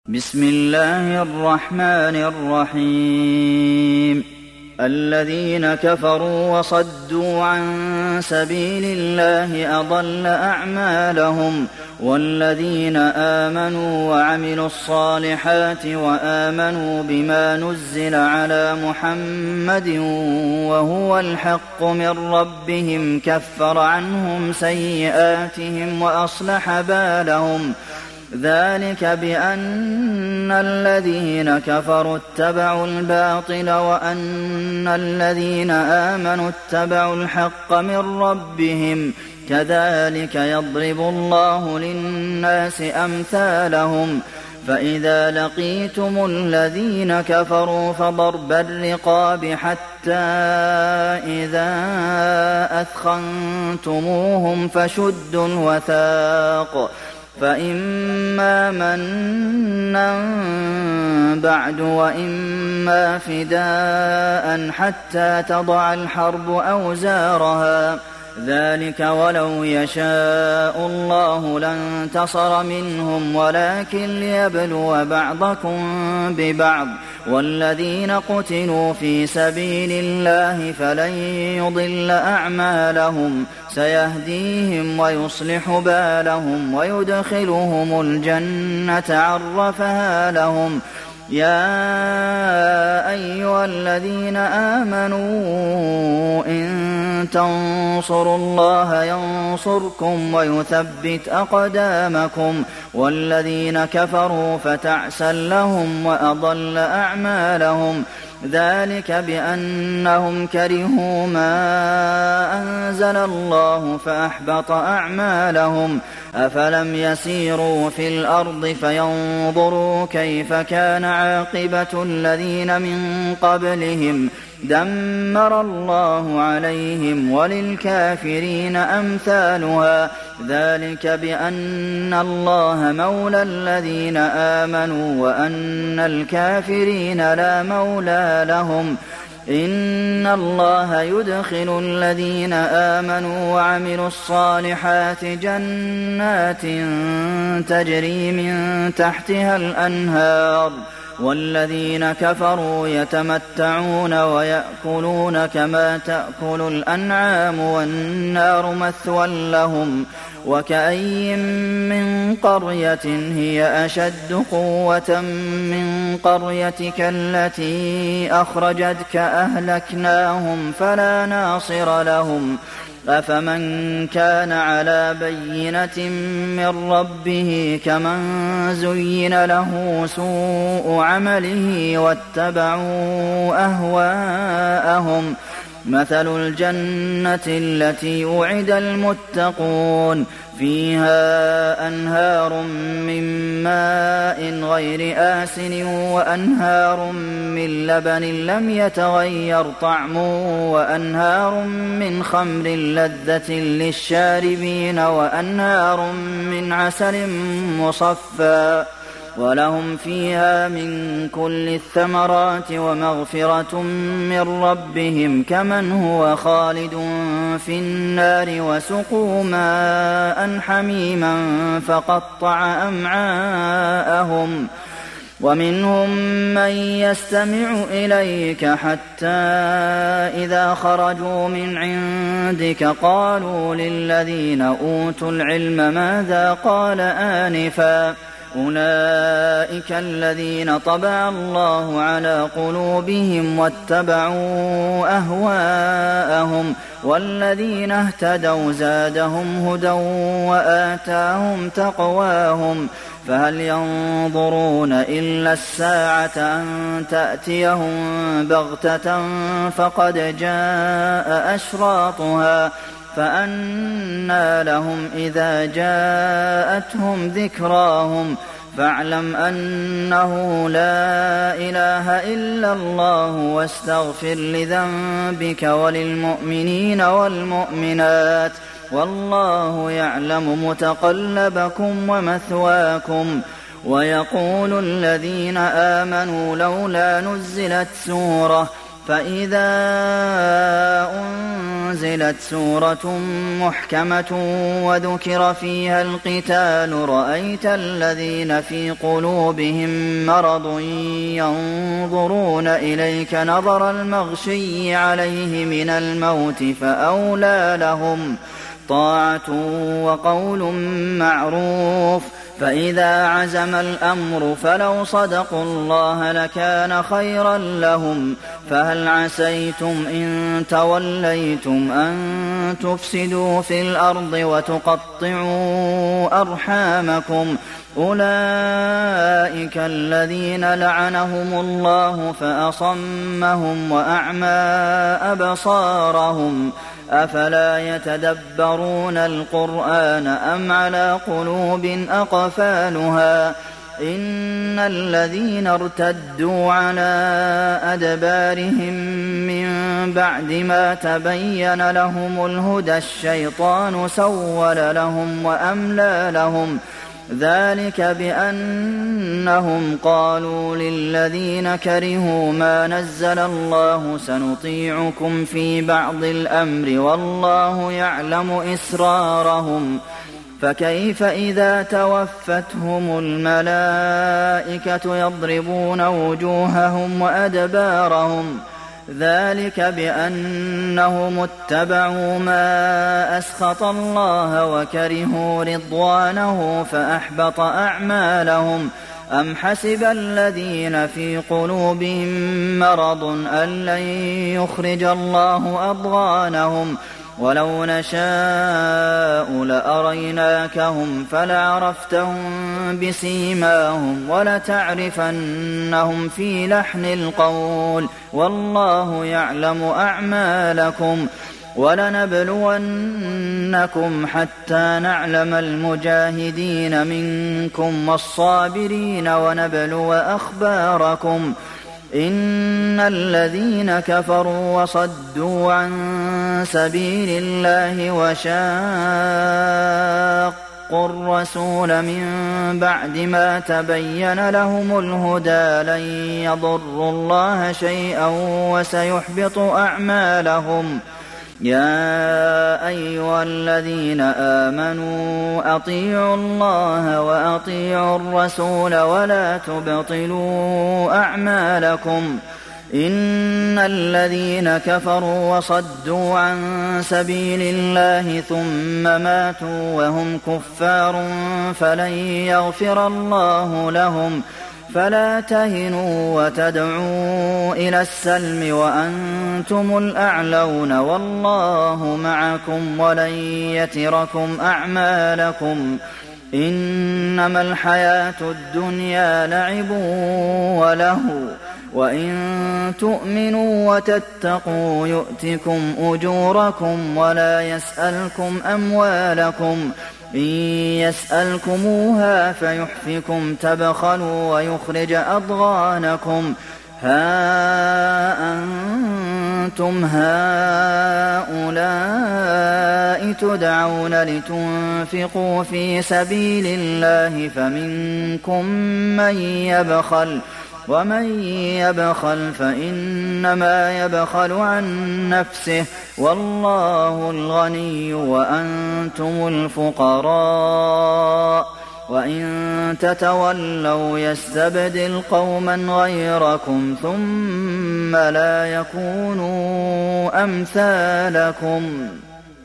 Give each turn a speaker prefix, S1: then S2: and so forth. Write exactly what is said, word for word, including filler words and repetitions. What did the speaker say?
S1: بسم الله الرحمن الرحيم الذين كفروا وصدوا عن سبيل الله أضل أعمالهم والذين آمنوا وعملوا الصالحات وآمنوا بما نزل على محمد وهو الحق من ربهم كفر عنهم سيئاتهم وأصلح بالهم ذلك بأن الذين كفروا اتبعوا الباطل وأن الذين آمنوا اتبعوا الحق من ربهم كذلك يضرب الله للناس أمثالهم فإذا لقيتم الذين كفروا فضرب الرقاب حتى إذا أثخنتموهم فشدوا الوثاق فإما منا بعد وإما فداء حتى تضع الحرب أوزارها ذلك ولو يشاء الله لانتصر منهم ولكن ليبلو بعضكم ببعض والذين قتلوا في سبيل الله فلن يضل أعمالهم سيهديهم ويصلح بالهم ويدخلهم الجنة عرفها لهم يا أيها الذين آمنوا إن تنصروا الله ينصركم ويثبت أقدامكم والذين كفروا فتعسا لهم وأضل أعمالهم ذلك بأنهم كرهوا ما أنزل الله فأحبط أعمالهم أفلم يسيروا في الأرض فينظروا كيف كان عاقبة الذين من قبلهم دمر الله عليهم وللكافرين أمثالها ذلك بأن الله مولى الذين آمنوا وأن الكافرين لا مولى لهم إن الله يدخل الذين آمنوا وعملوا الصالحات جنات تجري من تحتها الأنهار والذين كفروا يتمتعون ويأكلون كما تأكل الأنعام والنار مثوى لهم وكأي من قرية هي أشد قوة من قريتك التي أخرجتك أهلكناهم فلا ناصر لهم أفمن كان على بينة من ربه كمن زين له سوء عمله واتبعوا أهواءهم مثل الجنة التي وعد المتقون فيها أنهار من ماء غير آسن وأنهار من لبن لم يتغير طعمه وأنهار من خمر لذة للشاربين وأنهار من عسل مصفى ولهم فيها من كل الثمرات ومغفرة من ربهم كمن هو خالد في النار وسقوا ماء حميما فقطع أمعاءهم ومنهم من يستمع إليك حتى إذا خرجوا من عندك قالوا للذين أوتوا العلم ماذا قال آنفا أولئك الذين طبع الله على قلوبهم واتبعوا أهواءهم والذين اهتدوا زادهم هدى وآتاهم تقواهم فهل ينظرون إلا الساعة أن تأتيهم بغتة فقد جاء أشراطها فأنى لهم إذا جاءتهم ذكراهم فاعلم أنه لا إله إلا الله واستغفر لذنبك وللمؤمنين والمؤمنات والله يعلم متقلبكم ومثواكم ويقول الذين آمنوا لولا نزلت سورة فإذا أنزلت سورة محكمة وذكر فيها القتال رأيت الذين في قلوبهم مرض ينظرون إليك نظر المغشي عليه من الموت فأولى لهم طاعة وقول معروف فإذا عزم الأمر فلو صدقوا الله لكان خيرا لهم فهل عسيتم إن توليتم أن تفسدوا في الأرض وتقطعوا أرحامكم أولئك الذين لعنهم الله فأصمهم وأعمى أبصارهم أفلا يتدبرون القرآن أم على قلوب أقفالها إن الذين ارتدوا على أدبارهم من بعد ما تبين لهم الهدى الشيطان سول لهم وأملى لهم ذلك بأنهم قالوا للذين كرهوا ما نزل الله سنطيعكم في بعض الأمر والله يعلم إسرارهم فكيف إذا توفتهم الملائكة يضربون وجوههم وأدبارهم ذلك بأنهم اتبعوا ما أسخط الله وكرهوا رضوانه فأحبط أعمالهم أم حسب الذين في قلوبهم مرض أن لن يخرج الله أضغانهم ولو نشاء لأريناكهم فلعرفتهم بسيماهم ولتعرفنهم في لحن القول والله يعلم أعمالكم ولنبلونكم حتى نعلم المجاهدين منكم والصابرين ونبلو أخباركم إن الذين كفروا وصدوا عن سبيل الله وشاقوا الرسول من بعد ما تبين لهم الهدى لن يضروا الله شيئا وسيحبط أعمالهم يا أيها الذين آمنوا أطيعوا الله وأطيعوا الرسول ولا تبطلوا أعمالكم إن الذين كفروا وصدوا عن سبيل الله ثم ماتوا وهم كفار فلن يغفر الله لهم فلا تهنوا وتدعوا إلى السلم وأنتم الأعلون والله معكم ولن يتركم أعمالكم إنما الحياة الدنيا لعب ولهو وإن تؤمنوا وتتقوا يؤتكم أجوركم ولا يسألكم أموالكم إن يسألكموها فيحفكم تبخلوا ويخرج أضغانكم ها أنتم هؤلاء تدعون لتنفقوا في سبيل الله فمنكم من يبخل ومن يبخل فإنما يبخل عن نفسه والله الغني وأنتم الفقراء وإن تتولوا يستبدل قوما غيركم ثم لا يكونوا أمثالكم